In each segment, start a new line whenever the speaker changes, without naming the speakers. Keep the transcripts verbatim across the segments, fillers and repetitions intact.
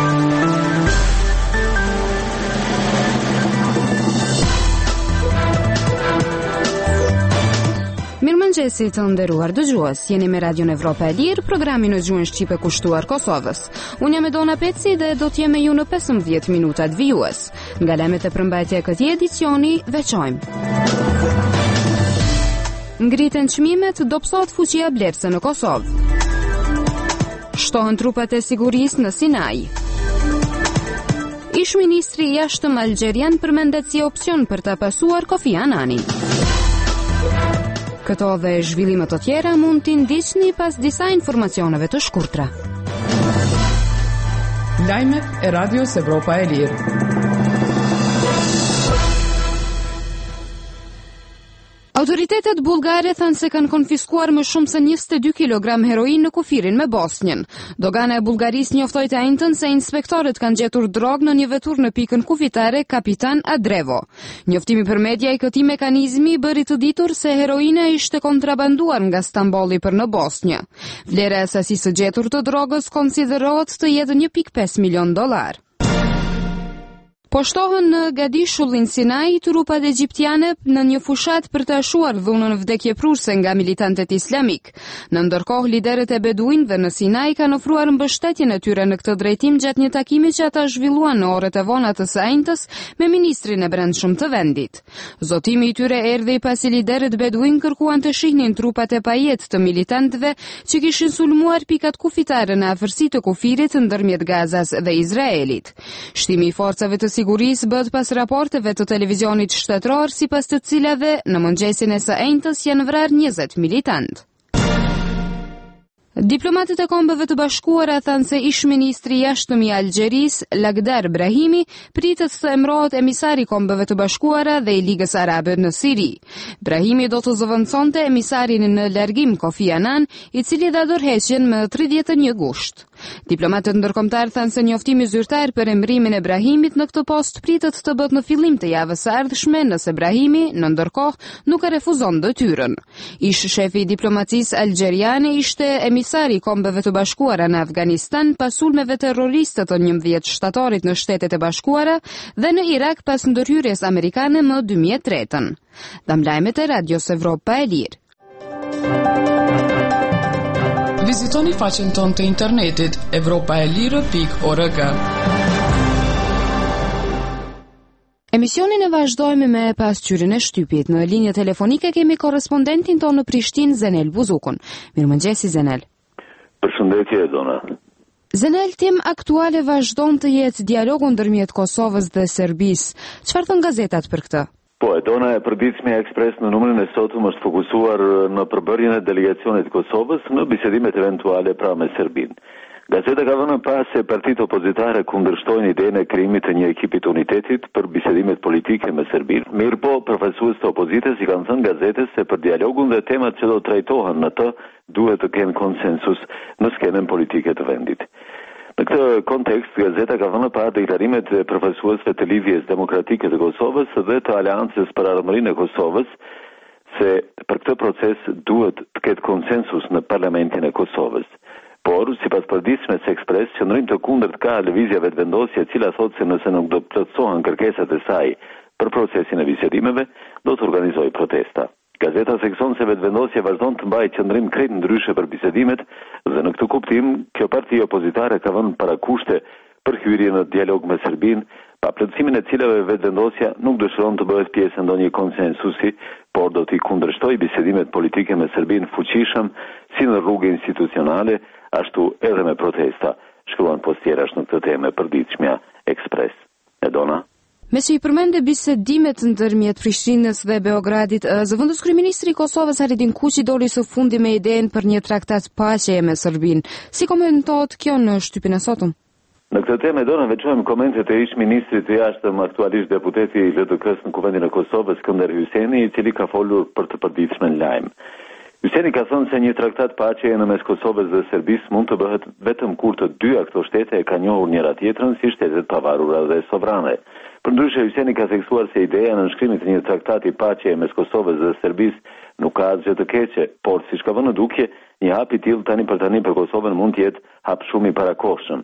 Mirëmëngjesi të nderuar dëgjues, jeni me Radion Evropa e Lirë, programin në gjuhën shqipe kushtuar Kosovës. Unë jam Edona Peci dhe do të jem me ju në pesëmbëdhjetë minutat vijues. Nga lajmet e përmbajtja e këtij edicioni veçojmë. Ngriten çmimet, dobësohet fuqia blerëse në Kosovë. Shtohen trupat e sigurisë në Sinaj. Ish ministri i jashtëm algjerian përmendet si opsion për ta pasuar Kofi Annanin. Këto dhe zhvillimet të tjera mund t'i ndiqni pas disa informacioneve të shkurtra.
Lajmet e Radios Evropa e Lirë.
Autoritetet bullgare thanë se kanë konfiskuar më shumë se njëzet e dy kilogram heroin në kufirin me Bosnjën. Dogana e Bullgarisë njoftoi të njëjtën se inspektorët kanë gjetur drogë në një vetur në pikën kufitare Kapitan Adrevo. Njoftimi për media i këtij mekanizmi bëri të ditur se heroina ishte kontrabanduar nga Stambolli për në Bosnjë. Vlera e sasisë së gjetur të drogës konsiderohet të jetë një pikë pesë milion dollar. Po shtohen në Gadishullin Sinaj trupat egjiptiane në një fushat për të ashuar dhunën vdekjeprurse nga militantët islamik. Në ndërkohë, liderët e beduinëve në Sinaj kanë ofruar mbështetjen e tyre në këtë drejtim gjatë një takimi që ata zhvilluan në orët e vona të së njëjtës me ministrin e brendshëm të vendit. Zotimi i tyre erdhi pasi liderët beduin kërkuan të shihnin trupat e pajet të militantëve që kishin sulmuar pikat kufitare në afërsi të kufirit ndërmjet Gazas dhe Izraelit. Shtimi i forcave të sigurisë bët pas raporteve të televizionit shtetëror, sipas të cilave në mëngjesin e së njëjtës janë vrarë njëzet militant. Diplomatët e Kombeve të Bashkuara thanë se ish ministri i jashtëm i Algjerisë, Lagdar Brahimi, pritet të emërohet emisari i Kombeve të Bashkuara dhe i Ligës Arabe në Siri. Brahimi do të zëvendësonte emisarin në largim Kofi Annan, i cili dha dorëheqjen më tridhjetë e një gusht. Diplomatët ndërkombëtar thanë se njoftimi zyrtar për emërimin e Brahimit në këtë post pritet të bëhet në fillim të javës së ardhshme, nëse Brahimi në ndërkohë nuk e refuzon detyrën. Ish shefi i diplomacisë algjeriane ishte emisari i Kombeve të Bashkuara në Afganistan pas sulmeve terroriste të njëmbëdhjetë shtatorit në Shtetet e Bashkuara dhe në Irak pas ndërhyrjes amerikane më dy mijë e tre. Dam lajmet e Radios Evropa e Lirë.
Vizitoni faqen tonë të internetit evropaelire pikë org.
Emisionin e vazhdojmë me pasqyrjen e shtypit. Në linjë telefonike kemi korrespondentin tonë në Prishtinë, Zenel Buzukun. Mirëmëngjesi Zenel.
Përshëndetje Edona.
Zenel, tim aktuale vazhdon të jetë dialogu ndërmjet Kosovës dhe Serbisë. Çfarë thon gazetat për këtë?
Po, Edona, e përditshme Ekspres në numrin e sotëm është fokusuar në përbërjen e delegacionit të Kosovës në bisedimet eventuale pra me Serbinë. Gazeta ka vënë pas se partitë opozitare kundërshtojnë idenë e krijimit të një ekipi të unitetit për bisedimet politike me Serbinë. Mirëpo, përfaqësues të opozitës i kanë thënë gazetës se për dialogun dhe temat që do trajtohen në të duhet të kenë konsensus në skenën politike të vendit. Në këtë kontekst, gazeta ka vënë pa deklarimet e përfaqësuesve të Lidhjes Demokratike të Kosovës dhe të Aleancës për Ardhmërinë e Kosovës se për këtë proces duhet të ketë konsensus në Parlamentin e Kosovës. Por, sipas përditshmes Ekspres, qëndrim të kundërt ka lëvizja vetëvendosje e cila thotë se nëse nuk do të plotësohen kërkesat e saj për procesin e bisedimeve, do të organizojë protesta. Gazeta thekson se vetëvendosja vazhdon të mbajë qëndrim krejt ndryshe për bisedimet dhe në këtë kuptim, kjo parti opozitare ka vënë parakushte për hyrje në dialog me Serbinë, pa plotësimin e cilave vetëvendosja nuk dëshiron të bëhet pjesë e ndonjë konsensusi, por do t'i kundërshtojë bisedimet politike me Serbinë fuqishëm si në rrugë institucionale, ashtu edhe me protesta, shkruan postierash në këtë temë përditshmja Ekspres. Edona.
Me që i përmende bisedimet ndërmjet Prishtinës dhe Beogradit, zëvendës kryeministri i Kosovës Haridin Kuqi doli së fundi me idenë për një traktat paqeje me Serbinë. Si komentohet kjo në shtypin e sotëm?
Në këtë temë do në veçojmë komentet e ish ministrit të jashtëm, aktualisht deputeti i L D K-s në Kuvendin e Kosovës, Skënder Hyseni, i cili ka folur për të përditshmën lajm. Hyseni ka thënë se një traktat paqeje në mes Kosovës dhe Serbisë mund të bëhet vetëm kur të dyja këto shtete e kanë njohur njëra tjetrën si shtetet pavarura dhe sovrane. Përndryshe, Hyseni ka theksuar se ideja në nënshkrimit të një traktati paqeje mes Kosovës dhe Serbisë nuk ka asgjë të keqe, por siç ka vënë në dukje, një hap i tillë tani për tani për Kosovën mund të jetë hap shumë i parakohshëm.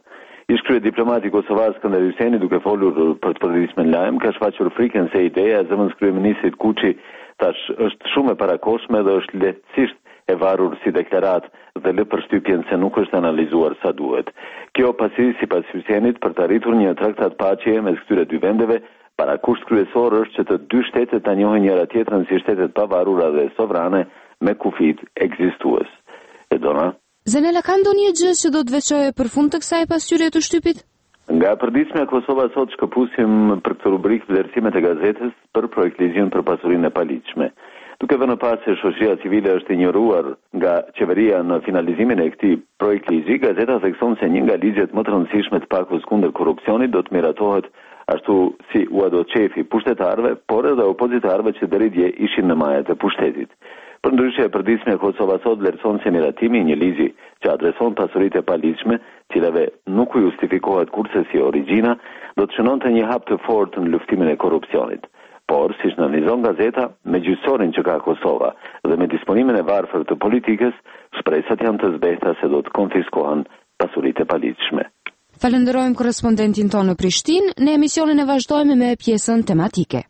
Ish krye diplomati kosovar Skënder Hyseni, duke folur për të përditshme në lajm, ka shfaqur frikën se ideja e zëvendës kryeministrit Kuçi tash është shumë e parakoshme dhe është lehtësisht e varur si deklarat dhe lë përshtypjen se nuk është analizuar sa duhet. Kjo pasi sipas Hysenit për të arritur një traktat paqe mes këtyre dy vendeve, parakusht kryesor është që të dy shtetet ta njohin njëra tjetrën si shtetet pavarura dhe sovrane me kufit ekzistues. E dona?
Zenela, ka ndonjë gjë që do të veçojë për fund të kësaj pasqyrje të shtypit?
Nga përditshmja Kosova sot shkëpusim për këtë rubrikë vlerësimet e gazetës për projekt ligjin për pasurinë e paligjshme. Duke vënë pas se shoqëria civile është injoruar nga qeveria në finalizimin e këtij projekt ligji, gazeta thekson se një nga ligjet më të rëndësishme të pakos kundër korrupsionit do të miratohet ashtu si u ado qefi pushtetarëve, por edhe opozitarëve që deri dje ishin në majat e pushtetit. Për ndryshe e përditshme e Kosova sot vlerëson se miratimi një ligji që adreson pasuritë e paligjshme, cilave nuk u justifikohet kurse si origjina, do të shënonte një hap të fortë në luftimin e korrupsionit. Por, siç analizon gazeta, me gjyqësorin që ka Kosova dhe me disponimin e varfër të politikës, shpresat janë të zbehta se do të konfiskohen pasuritë e paligjshme.
Falenderojmë korrespondentin tonë në Prishtinë. Në emisionin e vazhdojmë me pjesën tematike.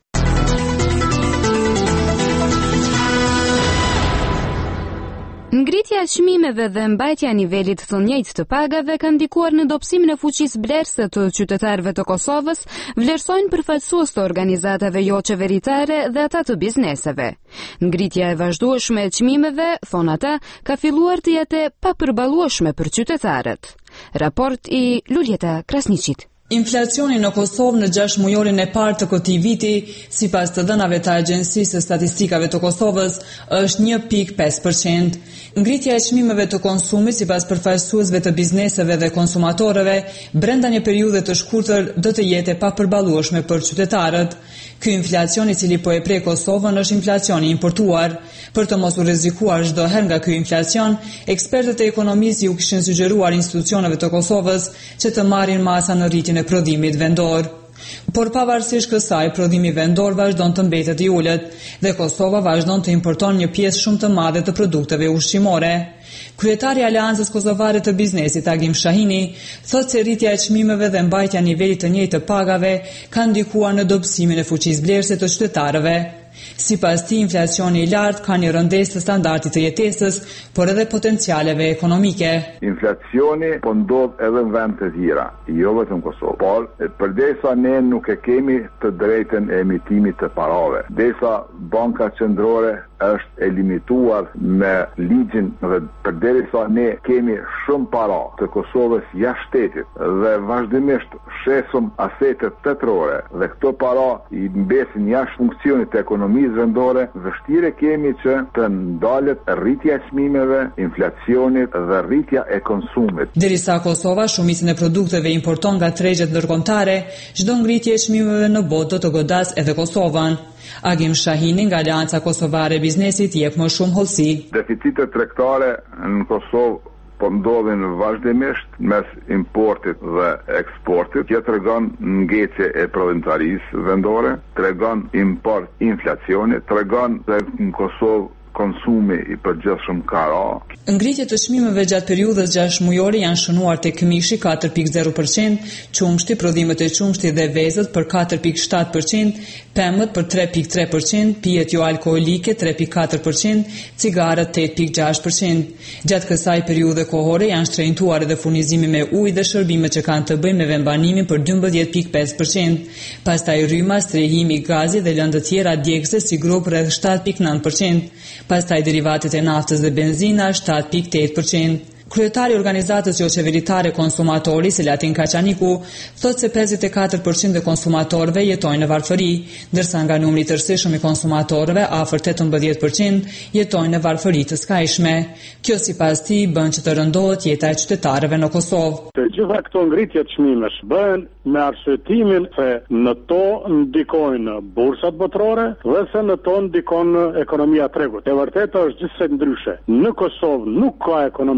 Ngritja e çmimeve dhe mbajtja e nivelit të njëjtë të pagave kanë ndikuar në dobësimin e fuqisë blerëse të qytetarëve të Kosovës, vlerësojnë përfaqësues të organizatave jo qeveritare dhe ata të bizneseve. Ngritja e vazhdueshme e çmimeve, thonë ata, ka filluar të jetë e papërballueshme për qytetarët. Raport i Luljeta Krasniqit.
Inflacioni në Kosovë në gjashtë mujorin e parë të këtij viti, sipas të dhënave të Agjencisë së Statistikave të Kosovës, është një pikë pesë përqind. Ngritja e çmimeve të konsumit sipas përfaqësuesve të bizneseve dhe konsumatorëve brenda një periudhe të shkurtër do të jetë e papërballueshme për qytetarët. Ky inflacion i cili po e prek Kosovën është inflacioni importuar. Për të mos u rrezikuar çdo herë nga ky inflacion, ekspertët e ekonomisë u kishin sugjeruar institucioneve të Kosovës që të marrin masa në rritjen e prodhimit vendor. Por pavarësisht kësaj, prodhimi vendor vazhdon të mbetet i ulët dhe Kosova vazhdon të importon një pjesë shumë të madhe të produkteve ushqimore. Kryetari i Aleancës Kosovare të Biznesit, Agim Shahini, thotë se rritja e çmimeve dhe mbajtja e nivelit të njëjtë të pagave kanë ndikuar në dobësimin e fuqisë blerëse të qytetarëve. Sipas tij, inflacioni i lartë ka një rëndesë të standardit të jetesës, por edhe potencialeve ekonomike.
Inflacioni po ndodh edhe në vende të tjera, jo vetëm në Kosovë, por përdesa ne nuk e kemi të drejtën e emitimit të parave, derisa Banka Qendrore është e limituar me ligjin dhe përderisa ne kemi shumë para të Kosovës jashtë shtetit dhe vazhdimisht shesëm asetet tetërore dhe këto para i mbesin jashtë funksionit të ekonomisë vendore, vështirë kemi që të ndalet rritja e çmimeve, inflacionit dhe rritja e konsumit.
Derisa Kosova shumicën e produkteve importon nga tregjet ndërkombëtare, çdo ngritje e çmimeve në botë do të godasë edhe Kosovën. Agim Shahini nga Aleanca Kosovare e Biznesit jep më shumë hollësi.
Deficitet tregtare në Kosovë po ndodhin vazhdimisht mes importit dhe eksportit, që tregon ngecje e prodhimtarisë vendore, tregon import inflacioni, tregon se në Kosovë konsumi i përgjithshëm ka ra.
Ngritjet e çmimeve gjatë periudhës gjashtë mujore janë shënuar tek mishi katër pikë zero përqind, qumshti, prodhimet e qumshtit dhe vezët për katër pikë shtatë përqind, pemët për tre pikë tre përqind, pijet jo alkoolike tre pikë katër përqind, cigaret tetë pikë gjashtë përqind. Gjatë kësaj periudhe kohore janë shtrenjtuar edhe furnizimi me ujë dhe shërbimet që kanë të bëjnë me vembanimin për dymbëdhjetë pikë pesë përqind. Pastaj rryma, strehimi, gazi dhe lëndë të tjera djegëse si grup rreth shtatë pikë nëntë përqind. Pastaj derivatet e naftës dhe benzina shtatë pikë tetë përqind. Kryetari i organizatës jo qeveritare Konsumatori, Selatin Kaçaniku, thotë se pesëdhjetë e katër përqind e konsumatorëve jetojnë në varfëri, ndërsa nga numri i tërësishëm i konsumatorëve, afër tetëmbëdhjetë përqind, jetojnë në varfëri të skajshme. Kjo sipas tij bën që të rëndohet jeta e qytetarëve në Kosovë.
Të gjitha këto ngritje të çmimesh bëhen me arsyetimin se në to ndikojnë bursat botërore dhe se në to ndikon ekonomia tregut. E vërtetë është gjithsesi ndryshe. Në Kosovë nuk ka ekonomi tregu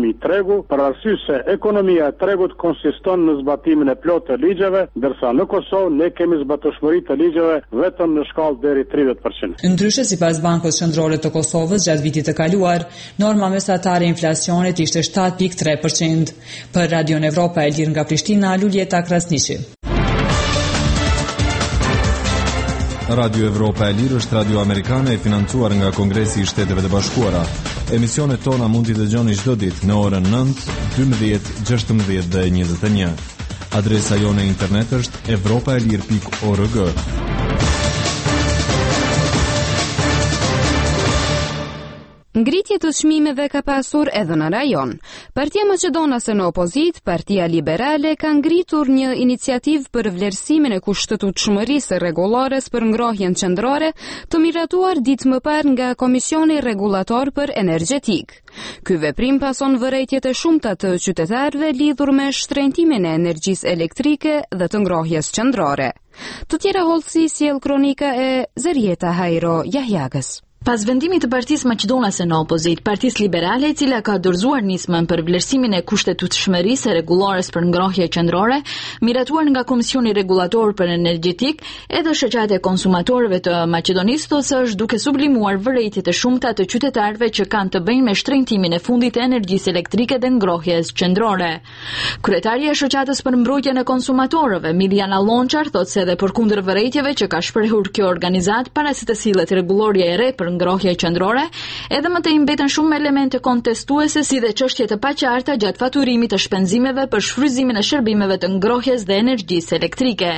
tregu, për arsye se ekonomia e tregut konsiston në zbatimin e plotë të ligjeve, ndërsa në Kosovë ne kemi zbatueshmëri të ligjeve vetëm në shkallë deri tridhjetë përqind.
Ndryshe, sipas Bankës Qendrore të Kosovës, gjatë vitit të kaluar, norma mesatare e inflacionit ishte shtatë pikë tre përqind. Për Radion Evropa e Lirë nga Prishtina, Luljeta Krasniqi.
Radio Evropa e Lirë është radio amerikane e financuar nga Kongresi i Shteteve të Bashkuara. Emisionet tona mund t'i dëgjoni çdo ditë në orën nëntë, dymbëdhjetë, gjashtëmbëdhjetë dhe njëzet e një. Adresa jone internet është evropaelir pikë org.
Ngritje të çmimeve ka pasur edhe në rajon. Partia Maqedonase në opozit, Partia Liberale, ka ngritur një iniciativë për vlerësimin e kushtetutshmërisë rregullores për ngrohjen qendrore, të miratuar ditë më parë nga Komisioni Rregullator për Energjetik. Ky veprim pason vërejtjet e shumta të qytetarëve lidhur me shtrëngtimin e energjisë elektrike dhe të ngrohjes qendrore. Të tjera hollësi sjell kronika e Zerieta Hajro Jahjagës.
Pas vendimit të Partisë Maqedonase në opozit, Partisë Liberale, e cila ka dorëzuar nismën për vlerësimin e kushtetutshmërisë rregullores për ngrohje qendrore, miratuar nga Komisioni Rregullator për Energjetik, edhe shoqata e konsumatorëve të Maqedonisë thosë është duke sublimuar vërejtjet e shumta të qytetarëve që kanë të bëjnë me shtrëngtimin e fundit të energjisë elektrike dhe ngrohjes qendrore. Kryetaria e shoqatës për mbrojtjen e konsumatorëve, Miljana Lonçar, thotë se edhe përkundër vërejtjeve që ka shprehur kjo organizatë para se të sillet rregulloria e re për ngrohje qendrore, edhe më tej mbeten shumë elemente kontestuese si dhe çështje të paqarta gjatë faturimit të shpenzimeve për shfrytëzimin e shërbimeve të ngrohjes dhe energjisë elektrike.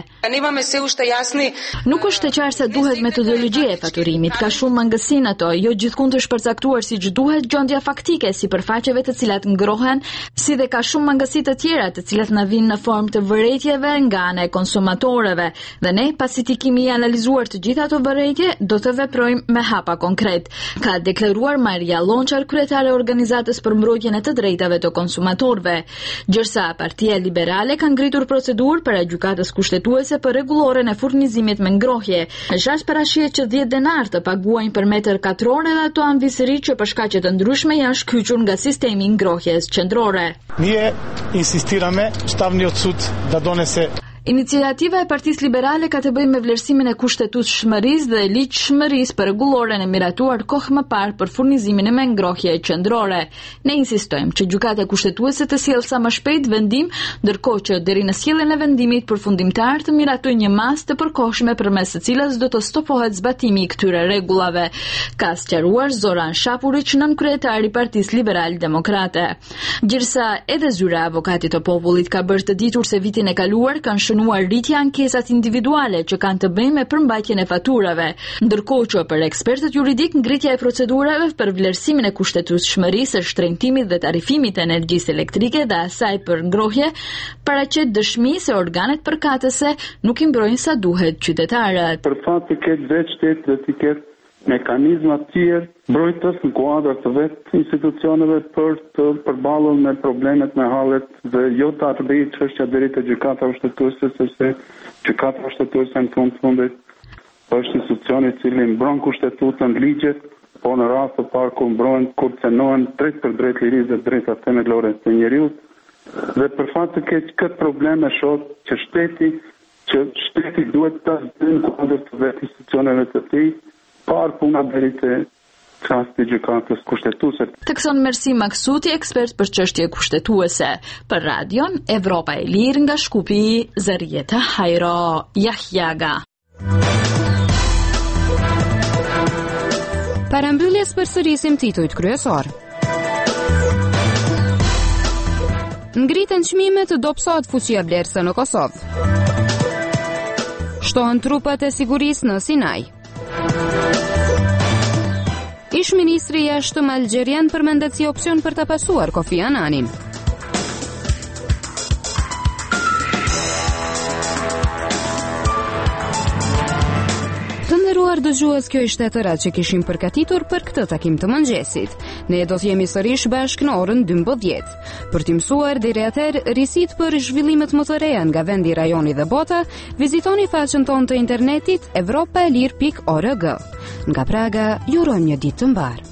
Nuk është e qartë se duhet metodologjia e faturimit, ka shumë mangësi në to, jo gjithkund është përcaktuar siç duhet gjendja faktike si përfaqeve të cilat ngrohen, si dhe ka shumë mangësi të tjera të cilat na vinë në formë të vërejtjeve nga ana e konsumatorëve, dhe ne pasi ti kemi analizuar të gjitha ato vërejtje, do të veprojmë me hapa konkret, ka deklaruar Maria Lonçar, kryetare e organizatës për mbrojtjen e të drejtave të konsumatorëve. Gjërsa Partia Liberale ka ngritur procedurë para gjykatës kushtetuese për rregulloren e furnizimit me ngrohje. Është as parashihet që dhjetë denar të paguajnë për metër katror edhe ato anvisëri që për shkaqe të ndryshme janë shkyqur nga sistemi i ngrohjes qendrore.
Nije insistirame stavni odsud da donese.
Iniciativa e Partisë Liberale ka të bëjë me vlerësimin e kushtetutshmërisë dhe ligjshmërisë për rregulloren e miratuar kohë më parë për furnizimin e me ngrohje qendrore. Ne insistojmë që gjykata kushtetuese të sjellë sa më shpejt vendim, ndërkohë që deri në sjelljen e vendimit përfundimtar të miratojë një masë të përkohshme përmes së cilës do të stopohet zbatimi i këtyre rregullave, ka sqaruar Zoran Shapurić, nën kryetari i Partisë Liberale Demokrate. Gjithsa edhe zyra e avokatit të popullit ka bërë të ditur se vitin e kaluar kanë shënuar rritje ankesat individuale që kanë të bëjnë me përmbajtjen e faturave, ndërkohë që për ekspertët juridik ngritja e procedurave për vlerësimin e kushtetutshmërisë, shtrëngtimit dhe tarifimit të energjisë elektrike dhe asaj për ngrohje paraqet dëshmi se organet përkatëse nuk i mbrojnë sa duhet qytetarët.
Për fat të ketë vetë shtetë dhe të ketë mekanizma të tjerë mbrojtës në kuadër të vetë institucioneve për të përballur me problemet me hallet dhe jo të arrijë çështja deri te gjykata kushtetuese, sepse gjykata kushtetuese në fund fundit është institucioni i cili mbron kushtetutën, ligjet, po në rast të parë kur mbrohen, kur cenohen drejt për drejt lirisë dhe drejtat themelore të njeriut. Dhe për fat të ketë këtë problem e shoh që shteti që shteti duhet ta zgjidhë në kuadër të vetë institucioneve të tij, par puna deri te çasti gjykatës kushtetuese.
Tekson Mersi Maksuti, ekspert për çështje kushtetuese. Për Radion Evropa e Lirë nga Shkupi, Zerieta Hajro Jahjaga.
Parambyljes përsërisim titujt kryesor. Ngriten çmimet, dobësohet fuqia blerëse në Kosovë. Shtohen trupat e sigurisë në Sinaj. Ish ministri i jashtëm algjerian përmendet si opsion për ta pasuar Kofi Annanin. Të nderuar dëgjues, kjo ishte e tëra që kishim përgatitur për këtë takim të mëngjesit. Ne do të jemi sërish bashkë në orën dymbëdhjetë. Për t'i mësuar deri atëherë risit për zhvillimet më të reja nga vendi, rajoni dhe bota, vizitoni faqen tonë të internetit evropaelir pikë org. Nga Praga, ju urojmë një ditë të mbarë.